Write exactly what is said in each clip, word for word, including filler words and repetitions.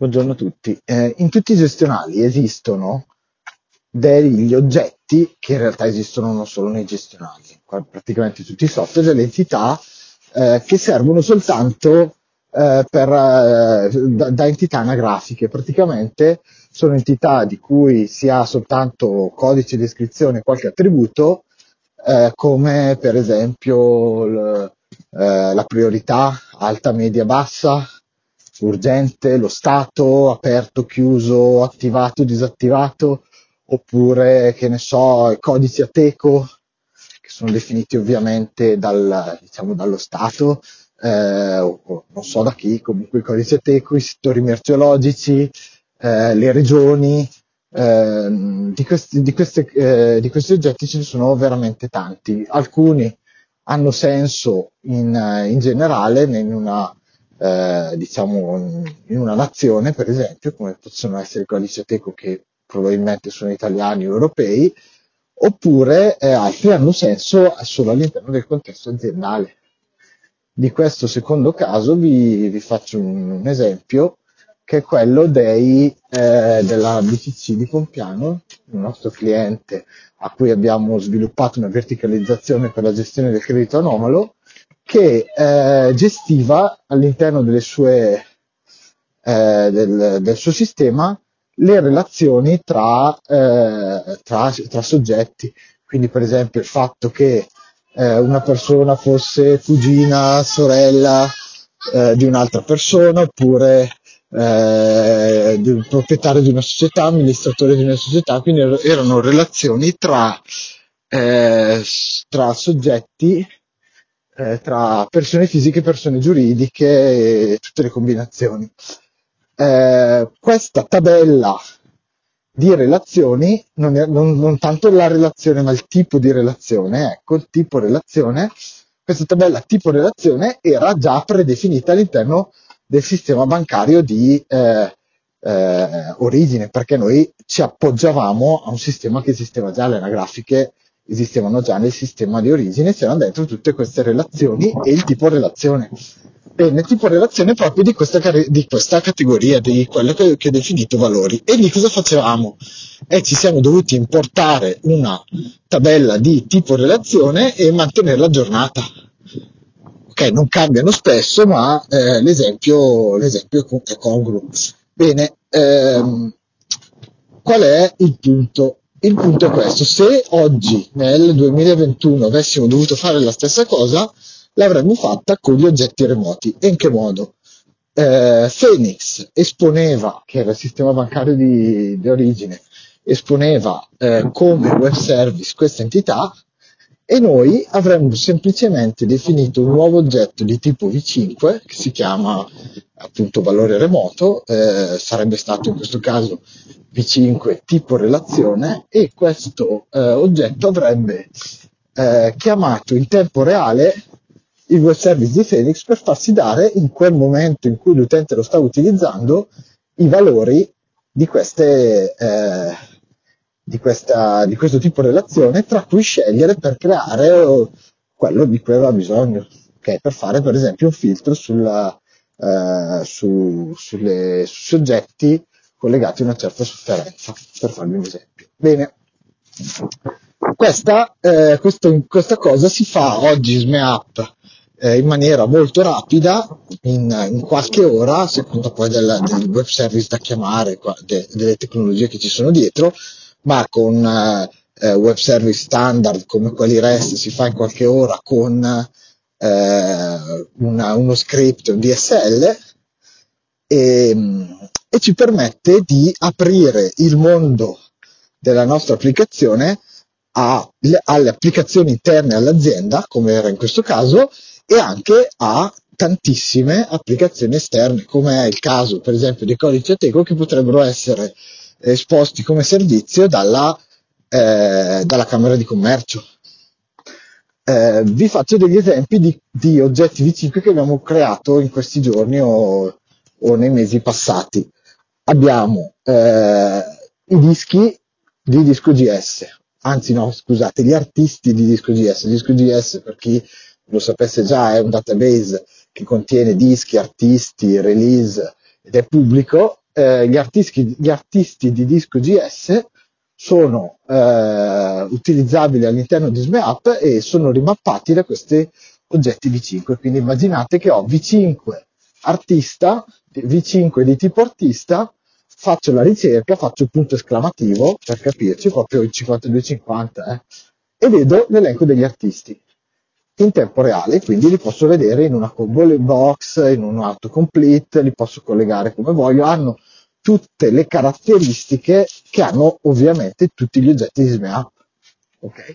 Buongiorno a tutti. Eh, in tutti i gestionali esistono degli oggetti che in realtà esistono non solo nei gestionali, qua- praticamente tutti i software, delle entità eh, che servono soltanto eh, per, eh, da, da entità anagrafiche. Praticamente sono entità di cui si ha soltanto codice, descrizione e qualche attributo, eh, come per esempio l- eh, la priorità alta, media, bassa, urgente, lo stato, aperto, chiuso, attivato, disattivato, oppure, che ne so, i codici Ateco, che sono definiti ovviamente dal, diciamo, dallo Stato, eh, o, o non so da chi, comunque i codici Ateco, i settori merceologici, eh, le regioni, ehm, di questi, di, queste, eh, di questi oggetti ce ne sono veramente tanti. Alcuni hanno senso in, eh, in generale in una, eh, diciamo, in una nazione, per esempio, come possono essere i codici Ateco, che probabilmente sono italiani o europei, oppure eh, altri hanno senso solo all'interno del contesto aziendale. Di questo secondo caso vi, vi faccio un, un esempio, che è quello dei, eh, della B T C di Compiano, il nostro cliente a cui abbiamo sviluppato una verticalizzazione per la gestione del credito anomalo, che eh, gestiva all'interno delle sue, eh, del, del suo sistema le relazioni tra, eh, tra, tra soggetti. Quindi, per esempio, il fatto che eh, una persona fosse cugina, sorella eh, di un'altra persona, oppure eh, di un proprietario di una società, amministratore di una società, quindi er- erano relazioni tra, eh, s- tra soggetti, eh, tra persone fisiche e persone giuridiche e tutte le combinazioni. Eh, questa tabella di relazioni, non, è, non, non tanto la relazione, ma il tipo di relazione, ecco, il tipo relazione, questa tabella tipo relazione era già predefinita all'interno del sistema bancario di eh, eh, origine, perché noi ci appoggiavamo a un sistema che esisteva già, le anagrafiche esistevano già nel sistema di origine, c'erano dentro tutte queste relazioni e il tipo relazione. Bene, tipo relazione proprio di questa, di questa categoria, di quello che, che ho definito valori. E lì cosa facevamo? E ci siamo dovuti importare una tabella di tipo relazione e mantenerla aggiornata. Ok, non cambiano spesso, ma eh, l'esempio, l'esempio è congruo. Bene, ehm, qual è il punto? Il punto è questo: se oggi nel duemilaventuno avessimo dovuto fare la stessa cosa, l'avremmo fatta con gli oggetti remoti. E in che modo? Eh, Phoenix esponeva, che era il sistema bancario di, di origine, esponeva eh, come web service questa entità, e noi avremmo semplicemente definito un nuovo oggetto di tipo V cinque che si chiama appunto valore remoto, eh, sarebbe stato in questo caso V cinque tipo relazione, e questo eh, oggetto avrebbe eh, chiamato in tempo reale il web service di Phoenix per farsi dare, in quel momento in cui l'utente lo stava utilizzando, i valori di queste eh, di, questa, di questo tipo di relazione, tra cui scegliere per creare quello di cui aveva bisogno, okay? Per fare per esempio un filtro sulla, eh, su, sulle, su soggetti collegati a una certa sofferenza, per farvi un esempio. Bene, questa, eh, questo, questa cosa si fa oggi S M E App eh, in maniera molto rapida, in, in qualche ora, a seconda poi del, del web service da chiamare, de, delle tecnologie che ci sono dietro, ma con eh, web service standard come quelli REST si fa in qualche ora con eh, una, uno script, un D S L, e, e ci permette di aprire il mondo della nostra applicazione a, alle applicazioni interne all'azienda, come era in questo caso, e anche a tantissime applicazioni esterne, come è il caso per esempio dei codici Ateco, che potrebbero essere esposti come servizio dalla, eh, dalla Camera di Commercio. Eh, vi faccio degli esempi di, di oggetti V cinque che abbiamo creato in questi giorni o, o nei mesi passati. Abbiamo eh, i dischi di Disco G S, anzi no, scusate, gli artisti di Disco G S. Disco G S, per chi lo sapesse già, è un database che contiene dischi, artisti, release, ed è pubblico, eh, gli, artisti, gli artisti di disco G S sono eh, utilizzabili all'interno di SmeApp e sono rimappati da questi oggetti V cinque. Quindi immaginate che ho V cinque artista, V cinque di tipo artista, faccio la ricerca, faccio il punto esclamativo per capirci, proprio il cinquantadue cinquanta, eh, e vedo l'elenco degli artisti in tempo reale, quindi li posso vedere in una combo box, in un autocomplete, li posso collegare come voglio, hanno tutte le caratteristiche che hanno ovviamente tutti gli oggetti di SmeApp. Okay?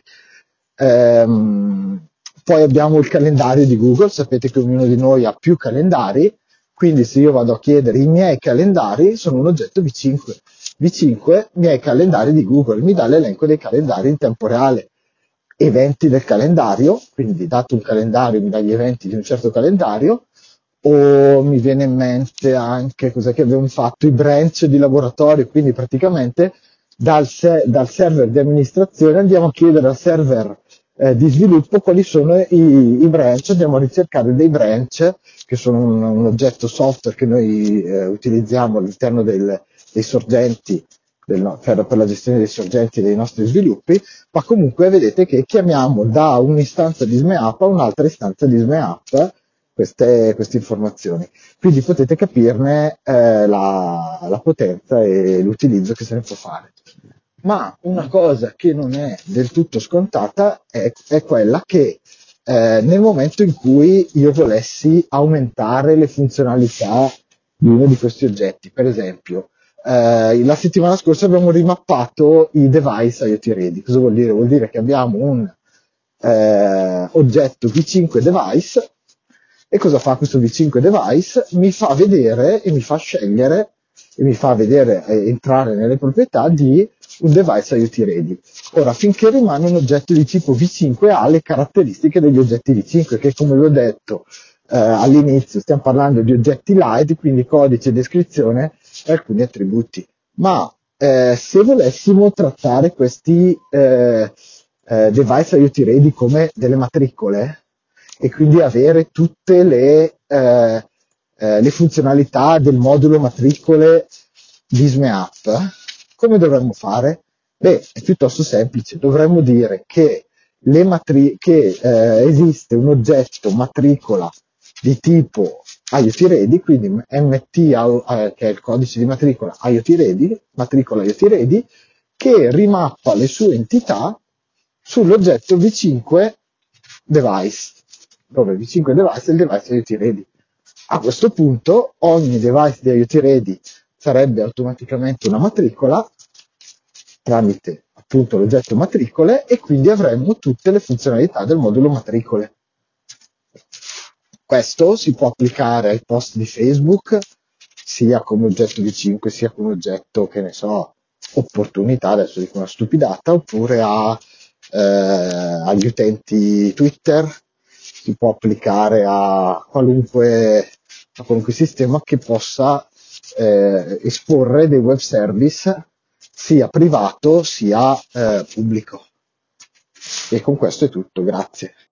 Ehm, poi abbiamo il calendario di Google, sapete che ognuno di noi ha più calendari, quindi se io vado a chiedere i miei calendari, sono un oggetto V cinque. V cinque, miei calendari di Google, mi dà l'elenco dei calendari in tempo reale. Eventi del calendario, quindi dato un calendario mi dà gli eventi di un certo calendario, o mi viene in mente anche cos'è che abbiamo fatto, i branch di laboratorio, quindi praticamente dal, se- dal server di amministrazione andiamo a chiedere al server eh, di sviluppo quali sono i, i branch, andiamo a ricercare dei branch che sono un, un oggetto software che noi eh, utilizziamo all'interno del, dei sorgenti del, no- per, per la gestione dei sorgenti dei nostri sviluppi, ma comunque vedete che chiamiamo da un'istanza di SmeApp a un'altra istanza di SmeApp queste, queste informazioni. Quindi potete capirne eh, la, la potenza e l'utilizzo che se ne può fare. Ma una cosa che non è del tutto scontata è, è quella che eh, nel momento in cui io volessi aumentare le funzionalità di uno di questi oggetti, per esempio, eh, la settimana scorsa abbiamo rimappato i device IoT Ready. Cosa vuol dire? Vuol dire che abbiamo un eh, oggetto V cinque device. E cosa fa questo V cinque device? Mi fa vedere e mi fa scegliere e mi fa vedere e entrare nelle proprietà di un device IoT Ready. Ora, finché rimane un oggetto di tipo V cinque, ha le caratteristiche degli oggetti V cinque, che come vi ho detto eh, all'inizio, stiamo parlando di oggetti light, quindi codice, descrizione e alcuni attributi. Ma eh, se volessimo trattare questi eh, eh, device IoT Ready come delle matricole, e quindi avere tutte le, eh, eh, le funzionalità del modulo matricole di SmeApp, come dovremmo fare? Beh, è piuttosto semplice, dovremmo dire che, le matri- che eh, esiste un oggetto matricola di tipo IoT Ready, quindi M T, eh, che è il codice di matricola IoT Ready, matricola IoT Ready, che rimappa le sue entità sull'oggetto V cinque device, dove V cinque device è il device IoT Ready. A questo punto ogni device di IoT Ready sarebbe automaticamente una matricola tramite appunto l'oggetto matricole e quindi avremmo tutte le funzionalità del modulo matricole. Questo si può applicare ai post di Facebook sia come oggetto V cinque sia come oggetto, che ne so, opportunità, adesso dico una stupidata, oppure a, eh, agli utenti Twitter, si può applicare a qualunque, a qualunque sistema che possa eh, esporre dei web service sia privato sia eh, pubblico. E con questo è tutto, grazie.